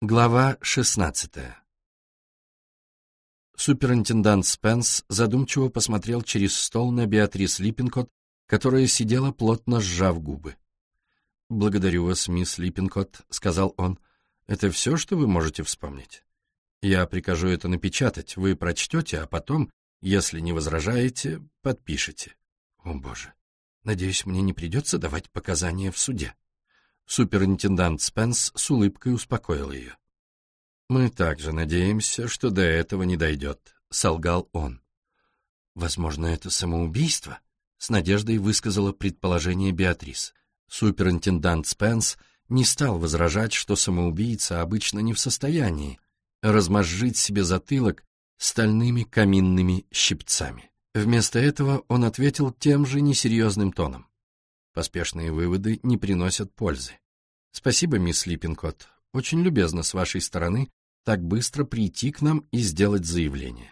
Глава 16. Суперинтендант Спенс задумчиво посмотрел через стол на Беатрис Липпинкотт, которая сидела, плотно сжав губы. «Благодарю вас, мисс Липпинкотт», — сказал он. «Это все, что вы можете вспомнить? Я прикажу это напечатать, вы прочтете, а потом, если не возражаете, подпишете». «О, Боже! Надеюсь, мне не придется давать показания в суде». Суперинтендант Спенс с улыбкой успокоил ее. «Мы также надеемся, что до этого не дойдет», — солгал он. «Возможно, это самоубийство?» — с надеждой высказала предположение Беатрис. Суперинтендант Спенс не стал возражать, что самоубийца обычно не в состоянии размозжить себе затылок стальными каминными щипцами. Вместо этого он ответил тем же несерьезным тоном. «Поспешные выводы не приносят пользы. Спасибо, мисс Липпинкотт. Очень любезно с вашей стороны так быстро прийти к нам и сделать заявление».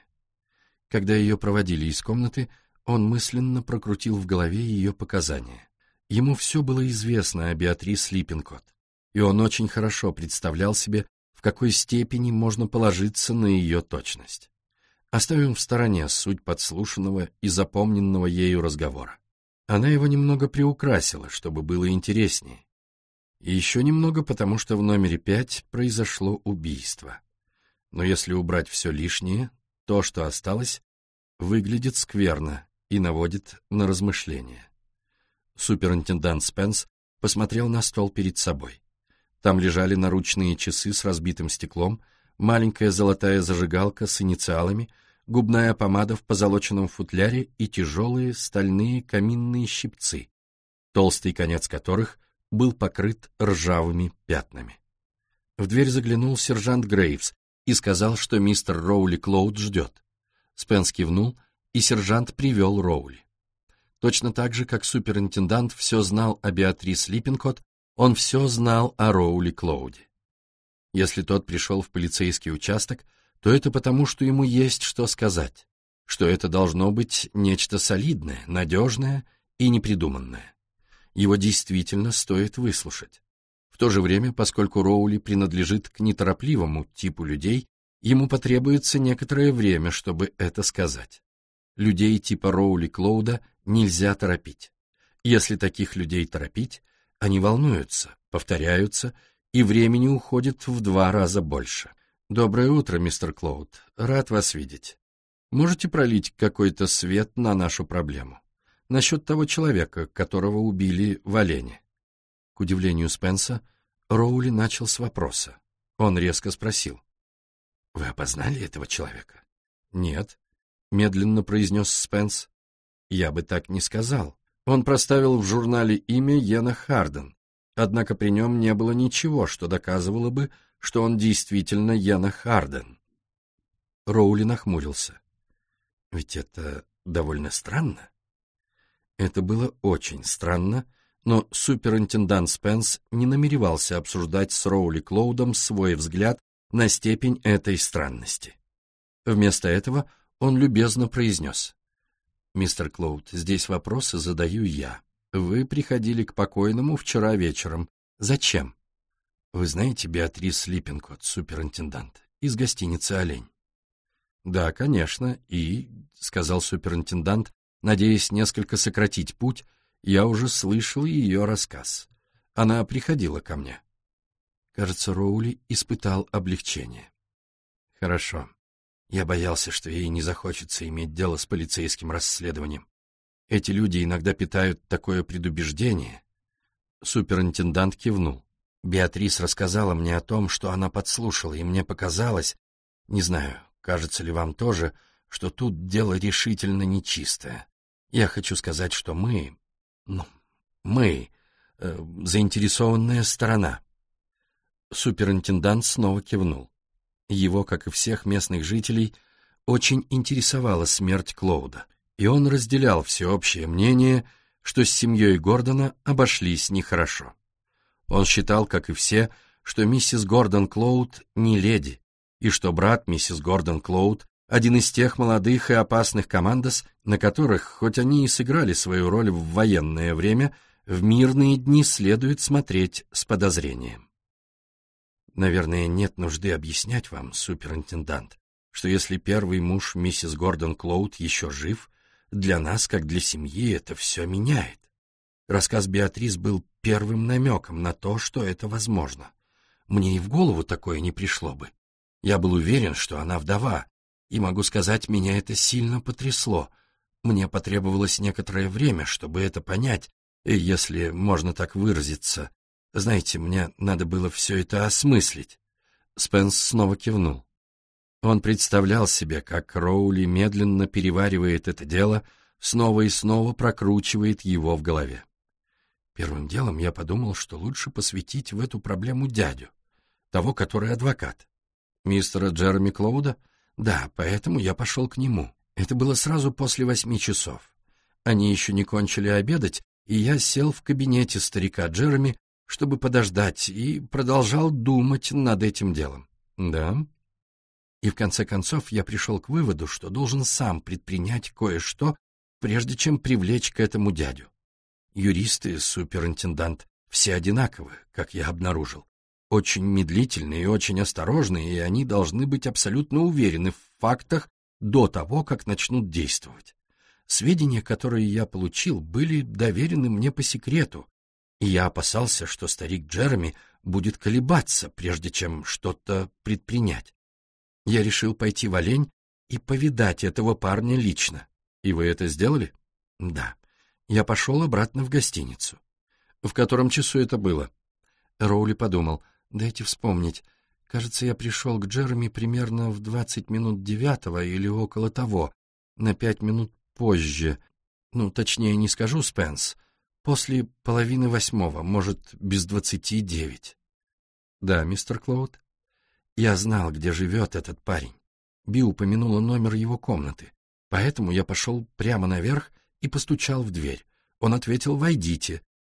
Когда ее проводили из комнаты, он мысленно прокрутил в голове ее показания. Ему все было известно о Беатрис Липпинкотт, и он очень хорошо представлял себе, в какой степени можно положиться на ее точность. Оставим в стороне суть подслушанного и запомненного ею разговора. Она его немного приукрасила, чтобы было интереснее. И еще немного, потому что в номере 5 произошло убийство. Но если убрать все лишнее, то, что осталось, выглядит скверно и наводит на размышления. Суперинтендант Спенс посмотрел на стол перед собой. Там лежали наручные часы с разбитым стеклом, маленькая золотая зажигалка с инициалами, губная помада в позолоченном футляре и тяжелые стальные каминные щипцы, толстый конец которых был покрыт ржавыми пятнами. В дверь заглянул сержант Грейвс и сказал, что мистер Роули Клоуд ждет. Спенс кивнул, и сержант привел Роули. Точно так же, как суперинтендант все знал о Беатрис Липпинкотт, он все знал о Роули Клоуде. Если тот пришел в полицейский участок, то это потому, что ему есть что сказать, что это должно быть нечто солидное, надежное и непридуманное. Его действительно стоит выслушать. В то же время, поскольку Роули принадлежит к неторопливому типу людей, ему потребуется некоторое время, чтобы это сказать. Людей типа Роули Клоуда нельзя торопить. Если таких людей торопить, они волнуются, повторяются, и времени уходит в 2 раза больше. «Доброе утро, мистер Клоуд. Рад вас видеть. Можете пролить какой-то свет на нашу проблему? Насчет того человека, которого убили в Олене?» К удивлению Спенса, Роули начал с вопроса. Он резко спросил. «Вы опознали этого человека?» «Нет», — медленно произнес Спенс. «Я бы так не сказал. Он проставил в журнале имя Йена Харден, однако при нем не было ничего, что доказывало бы, что он действительно Йена Харден». Роули нахмурился. «Ведь это довольно странно». Это было очень странно, но суперинтендант Спенс не намеревался обсуждать с Роули Клоудом свой взгляд на степень этой странности. Вместо этого он любезно произнес. «Мистер Клоуд, здесь вопросы задаю я. Вы приходили к покойному вчера вечером. Зачем?» «Вы знаете Беатрис Липпинкотт, суперинтендант, из гостиницы «Олень»?» «Да, конечно, и, — сказал суперинтендант, надеясь несколько сократить путь, — я уже слышал ее рассказ. Она приходила ко мне». Кажется, Роули испытал облегчение. «Хорошо. Я боялся, что ей не захочется иметь дело с полицейским расследованием. Эти люди иногда питают такое предубеждение». Суперинтендант кивнул. «Беатрис рассказала мне о том, что она подслушала, и мне показалось, не знаю, кажется ли вам тоже, что тут дело решительно нечистое. Я хочу сказать, что мы, заинтересованная сторона». Суперинтендант снова кивнул. Его, как и всех местных жителей, очень интересовала смерть Клоуда, и он разделял всеобщее мнение, что с семьей Гордона обошлись нехорошо. Он считал, как и все, что миссис Гордон Клоуд не леди, и что брат миссис Гордон Клоуд — один из тех молодых и опасных командос, на которых, хоть они и сыграли свою роль в военное время, в мирные дни следует смотреть с подозрением. Наверное, нет нужды объяснять вам, суперинтендант, что если первый муж миссис Гордон Клоуд еще жив, для нас, как для семьи, это все меняет. Рассказ Беатрис был первым намеком на то, что это возможно. Мне и в голову такое не пришло бы. Я был уверен, что она вдова, и, могу сказать, меня это сильно потрясло. Мне потребовалось некоторое время, чтобы это понять, и, если можно так выразиться. Знаете, мне надо было все это осмыслить. Спенс снова кивнул. Он представлял себе, как Роули медленно переваривает это дело, снова и снова прокручивает его в голове. Первым делом я подумал, что лучше посвятить в эту проблему дядю, того, который адвокат. Мистера Джереми Клоуда? Да, поэтому я пошел к нему. Это было сразу после 8 часов. Они еще не кончили обедать, и я сел в кабинете старика Джереми, чтобы подождать, и продолжал думать над этим делом. Да. И в конце концов я пришел к выводу, что должен сам предпринять кое-что, прежде чем привлечь к этому дядю. Юристы, суперинтендант, все одинаковы, как я обнаружил. Очень медлительные и очень осторожные, и они должны быть абсолютно уверены в фактах до того, как начнут действовать. Сведения, которые я получил, были доверены мне по секрету, и я опасался, что старик Джереми будет колебаться, прежде чем что-то предпринять. Я решил пойти в Олень и повидать этого парня лично. И вы это сделали? Да. Я пошел обратно в гостиницу. В котором часу это было? Роули подумал. Дайте вспомнить. Кажется, я пришел к Джереми примерно в 20 минут 9 или около того, на 5 минут позже. Точнее не скажу, Спенс. После 7:30, может, без 29. Да, мистер Клоуд. Я знал, где живет этот парень. Би упомянула номер его комнаты, поэтому я пошел прямо наверх и постучал в дверь. Он ответил «Войдите».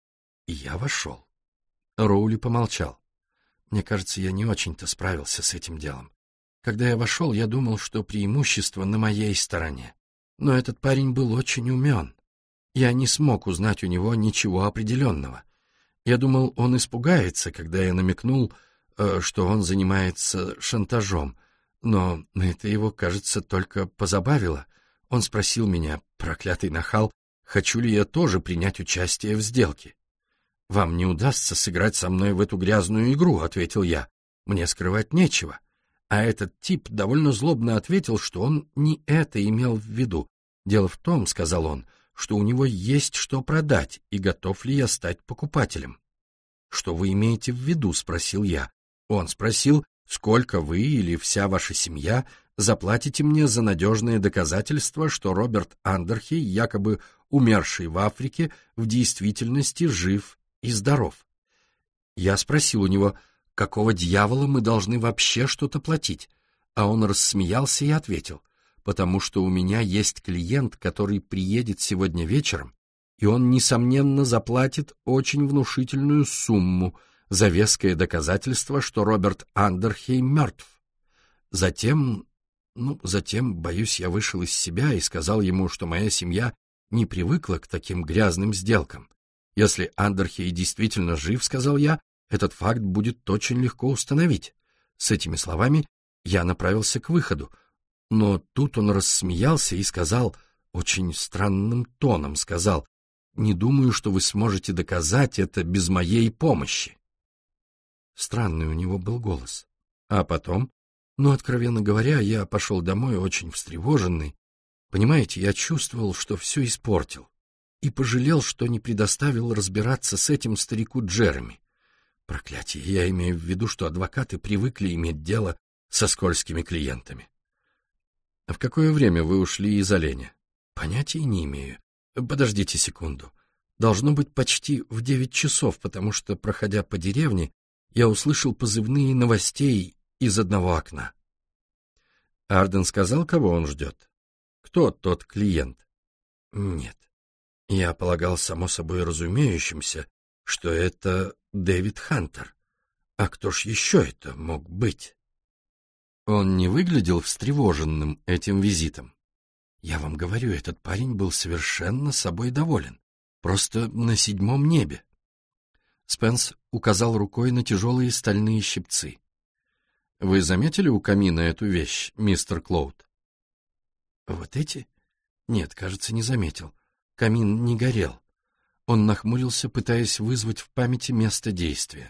И я вошел. Роули помолчал. Мне кажется, я не очень-то справился с этим делом. Когда я вошел, я думал, что преимущество на моей стороне. Но этот парень был очень умен. Я не смог узнать у него ничего определенного. Я думал, он испугается, когда я намекнул, что он занимается шантажом, но это его, кажется, только позабавило. Он спросил меня, проклятый нахал, хочу ли я тоже принять участие в сделке. «Вам не удастся сыграть со мной в эту грязную игру», — ответил я. «Мне скрывать нечего». А этот тип довольно злобно ответил, что он не это имел в виду. «Дело в том», — сказал он, — «что у него есть что продать, и готов ли я стать покупателем». «Что вы имеете в виду?» — спросил я. Он спросил, сколько вы или вся ваша семья заплатите мне за надежное доказательство, что Роберт Андерхей, якобы умерший в Африке, в действительности жив и здоров. Я спросил у него, какого дьявола мы должны вообще что-то платить, а он рассмеялся и ответил, потому что у меня есть клиент, который приедет сегодня вечером, и он, несомненно, заплатит очень внушительную сумму за веское доказательство, что Роберт Андерхей мертв. Затем, боюсь, я вышел из себя и сказал ему, что моя семья не привыкла к таким грязным сделкам. Если Андерхей действительно жив, сказал я, этот факт будет очень легко установить. С этими словами я направился к выходу, но тут он рассмеялся и сказал, очень странным тоном сказал, «Не думаю, что вы сможете доказать это без моей помощи». Странный у него был голос. А потом, откровенно говоря, я пошел домой очень встревоженный. Понимаете, я чувствовал, что все испортил, и пожалел, что не предоставил разбираться с этим старику Джереми. Проклятие, я имею в виду, что адвокаты привыкли иметь дело со скользкими клиентами. А в какое время вы ушли из Оленя? Понятия не имею. Подождите секунду. Должно быть почти в 9 часов, потому что, проходя по деревне, я услышал позывные новостей из одного окна. Арден сказал, кого он ждет? Кто тот клиент? Нет. Я полагал, само собой разумеющимся, что это Дэвид Хантер. А кто ж еще это мог быть? Он не выглядел встревоженным этим визитом. Я вам говорю, этот парень был совершенно собой доволен. Просто на 7-м небе. Спенс указал рукой на тяжелые стальные щипцы. Вы заметили у камина эту вещь, мистер Клоуд? Вот эти? Нет, кажется, не заметил. Камин не горел. Он нахмурился, пытаясь вызвать в памяти место действия.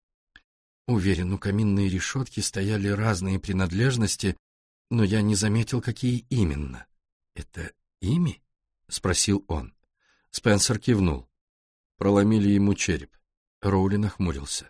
Уверен, у каминной решетки стояли разные принадлежности, но я не заметил, какие именно. «Это ими?» — спросил он. Спенсер кивнул. Проломили ему череп. Роули нахмурился.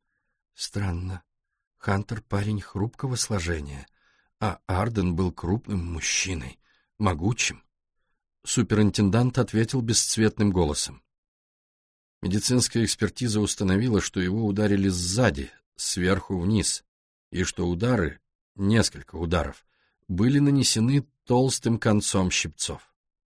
Странно. Хантер парень хрупкого сложения, а Арден был крупным мужчиной, могучим. Суперинтендант ответил бесцветным голосом. Медицинская экспертиза установила, что его ударили сзади, сверху вниз, и что удары, несколько ударов, были нанесены толстым концом щипцов.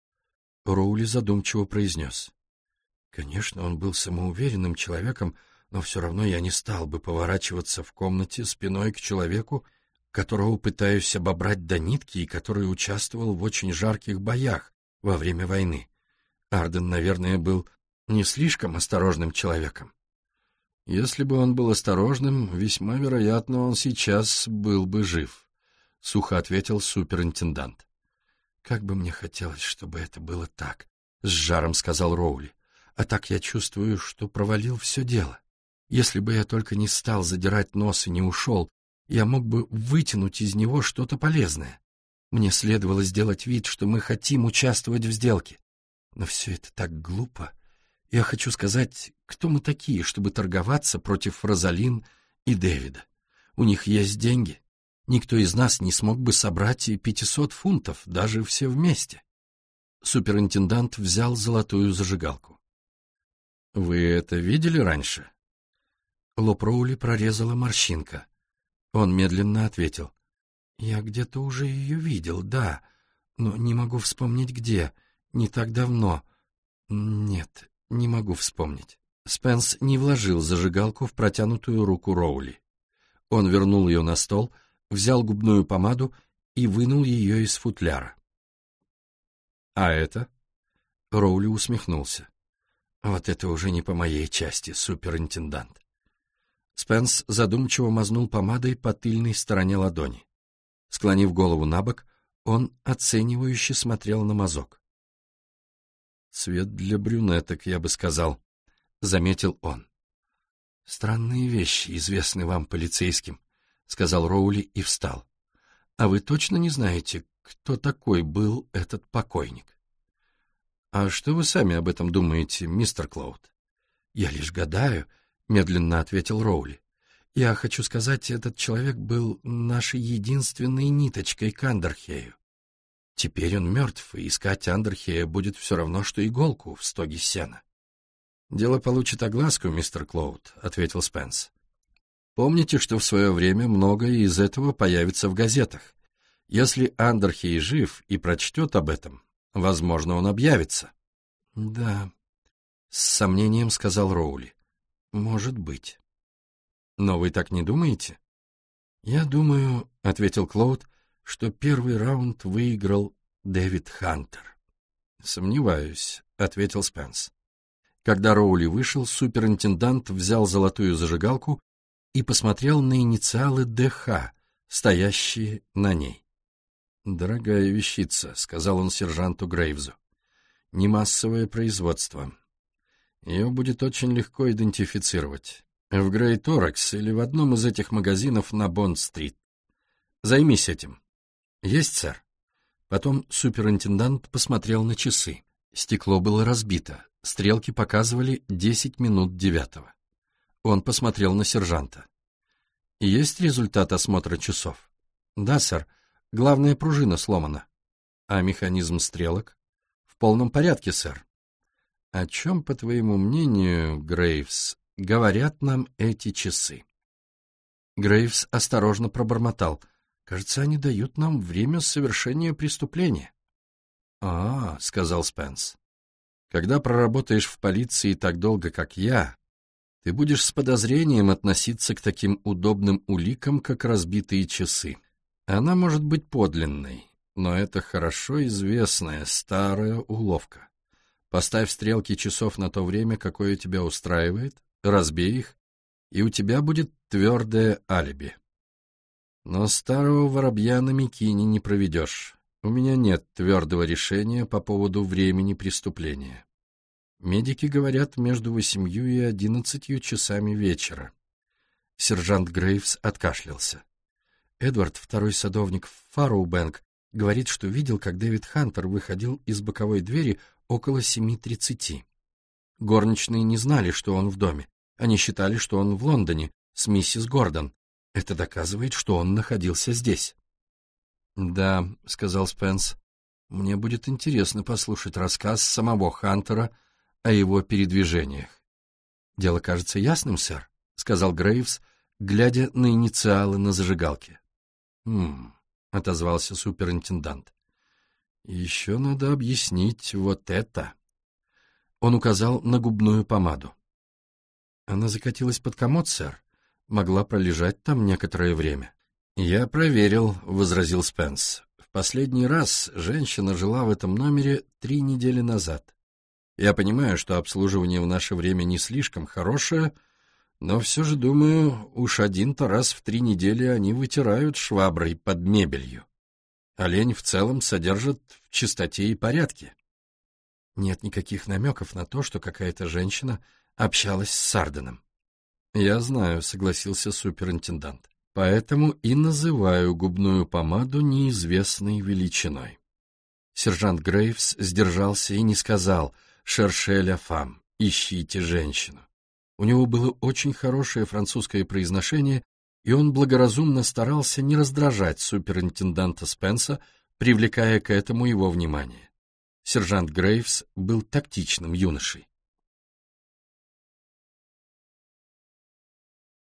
Роули задумчиво произнес. Конечно, он был самоуверенным человеком, но все равно я не стал бы поворачиваться в комнате спиной к человеку, которого пытаюсь обобрать до нитки и который участвовал в очень жарких боях во время войны. Арден, наверное, был не слишком осторожным человеком. Если бы он был осторожным, весьма вероятно, он сейчас был бы жив, — сухо ответил суперинтендант. «Как бы мне хотелось, чтобы это было так», — с жаром сказал Роули. «А так я чувствую, что провалил все дело. Если бы я только не стал задирать нос и не ушел, я мог бы вытянуть из него что-то полезное. Мне следовало сделать вид, что мы хотим участвовать в сделке. Но все это так глупо. Я хочу сказать, кто мы такие, чтобы торговаться против Розалин и Дэвида? У них есть деньги. Никто из нас не смог бы собрать и 500 фунтов, даже все вместе». Суперинтендант взял золотую зажигалку. «Вы это видели раньше?» Лоб Роули прорезала морщинка. Он медленно ответил. «Я где-то уже ее видел, да, но не могу вспомнить где, не так давно. Нет, не могу вспомнить». Спенс не вложил зажигалку в протянутую руку Роули. Он вернул ее на стол, взял губную помаду и вынул ее из футляра. «А это?» Роули усмехнулся. «Вот это уже не по моей части, суперинтендант». Спенс задумчиво мазнул помадой по тыльной стороне ладони. Склонив голову набок, он оценивающе смотрел на мазок. «Цвет для брюнеток, я бы сказал», — заметил он. «Странные вещи, известны вам, полицейским», — сказал Роули и встал. «А вы точно не знаете, кто такой был этот покойник?» «А что вы сами об этом думаете, мистер Клоуд?» «Я лишь гадаю», — медленно ответил Роули. «Я хочу сказать, этот человек был нашей единственной ниточкой к Андерхею. Теперь он мертв, и искать Андерхея будет все равно, что иголку в стоге сена». «Дело получит огласку, мистер Клоуд», — ответил Спенс. «Помните, что в свое время многое из этого появится в газетах. Если Андерхей жив и прочтет об этом, возможно, он объявится». «Да», — с сомнением сказал Роули. «Может быть». «Но вы так не думаете?» «Я думаю», — ответил Клоуд, — «что первый раунд выиграл Дэвид Хантер». «Сомневаюсь», — ответил Спенс. Когда Роули вышел, суперинтендант взял золотую зажигалку и посмотрел на инициалы ДХ, стоящие на ней. «Дорогая вещица», — сказал он сержанту Грейвзу. «Не массовое производство. Ее будет очень легко идентифицировать. В Грей Торакс или в одном из этих магазинов на Бонд-стрит. Займись этим». «Есть, сэр». Потом суперинтендант посмотрел на часы. Стекло было разбито. Стрелки показывали 10 минут 9. Он посмотрел на сержанта. «Есть результат осмотра часов?» «Да, сэр. Главная пружина сломана». «А механизм стрелок?» «В полном порядке, сэр». «О чем, по твоему мнению, Грейвс, говорят нам эти часы?» Грейвс осторожно пробормотал. «Кажется, они дают нам время совершения преступления». «А, — сказал Спенс, — когда проработаешь в полиции так долго, как я, ты будешь с подозрением относиться к таким удобным уликам, как разбитые часы. Она может быть подлинной, но это хорошо известная старая уловка. Поставь стрелки часов на то время, какое тебя устраивает, разбей их, и у тебя будет твердое алиби». Но старого воробья на мякине не проведешь. У меня нет твердого решения по поводу времени преступления. Медики говорят между 8 и 11 часами вечера. Сержант Грейвс откашлялся. Эдвард, второй садовник в Фарроубэнк, говорит, что видел, как Дэвид Хантер выходил из боковой двери около 7:30. Горничные не знали, что он в доме. Они считали, что он в Лондоне с миссис Гордон. Это доказывает, что он находился здесь. «Да», — сказал Спенс, — «мне будет интересно послушать рассказ самого Хантера о его передвижениях». «Дело кажется ясным, сэр», — сказал Грейвс, глядя на инициалы на зажигалке. Отозвался суперинтендант. «Еще надо объяснить вот это». Он указал на губную помаду. «Она закатилась под комод, сэр. Могла пролежать там некоторое время». «Я проверил», — возразил Спенс. «В последний раз женщина жила в этом номере 3 недели назад. Я понимаю, что обслуживание в наше время не слишком хорошее, но все же, думаю, уж один-то раз в 3 недели они вытирают шваброй под мебелью. Олень в целом содержат в чистоте и порядке». Нет никаких намеков на то, что какая-то женщина общалась с Сарденом. «Я знаю», — согласился суперинтендант. «Поэтому и называю губную помаду неизвестной величиной». Сержант Грейвс сдержался и не сказал «Шерше ля фам», «Ищите женщину». У него было очень хорошее французское произношение, и он благоразумно старался не раздражать суперинтенданта Спенса, привлекая к этому его внимание. Сержант Грейвс был тактичным юношей.